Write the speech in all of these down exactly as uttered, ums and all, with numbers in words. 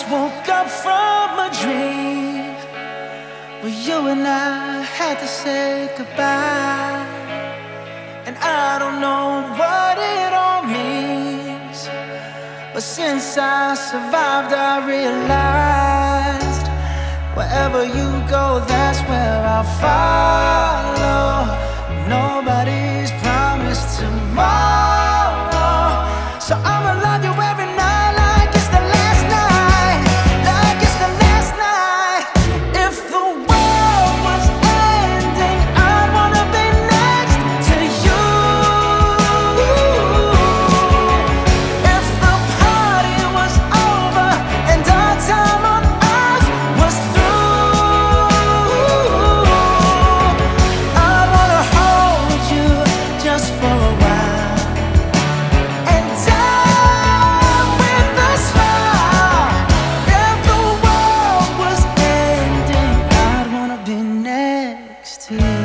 woke up from a dream where you and I had to say goodbye. And I don't know what it all means, but since I survived I realized wherever you go, that's where I'll follow. Nobody's promised tomorrow, so I'ma love you every night like it's the last night, like it's the last night. If the world was ending, I'd wanna be next to you. If the party was over and our time on earth was through, I'd wanna hold you just for a while and die with a smile. If the world was ending, I'd wanna be next to you.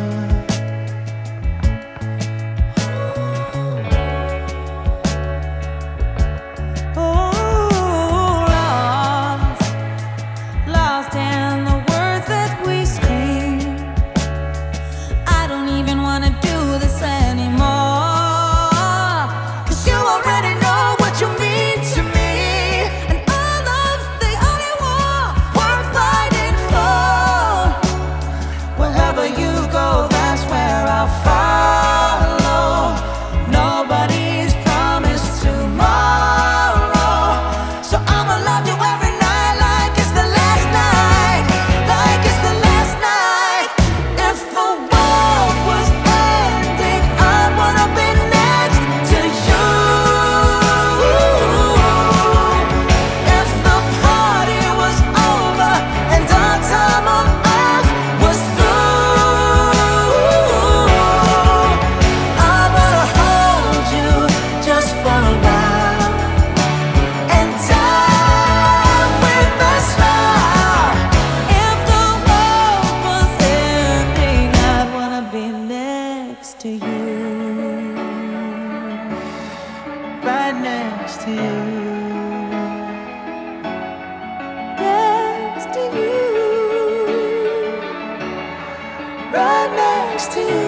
Oh, lost, lost in the words that we scream. I don't even wanna do this anymore, 'cause you already know what you mean to me, and our love's the only war worth fighting for. Wherever you go, that's where I'll follow. Nobody's promised tomorrow, so I'ma love you every night like it's the last night, like it's the last night. If the world was ending, I'd wanna be next to you. If the party was over and our time on earth was through, I'd wanna hold you just for a while and die with a smile. If the world was ending, I'd wanna be next to you, Right next to you. next to you. Right next to you.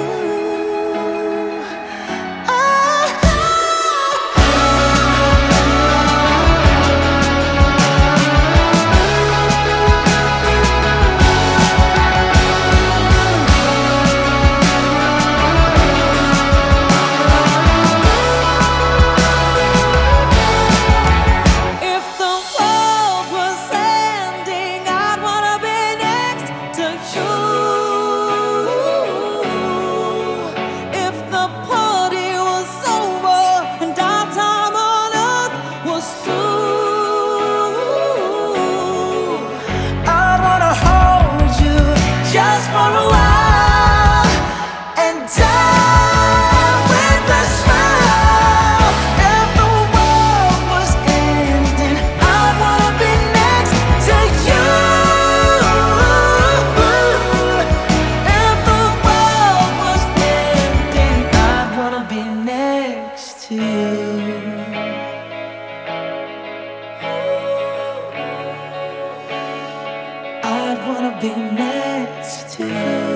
If the world was ending, I'd wanna be next to you. If the party was over and our time on earth was through, I'd wanna hold you just for a while and die with a smile. If the world was ending, I'd wanna be next to you. If the world was ending, I'd wanna be next to you. I'd wanna be next to you.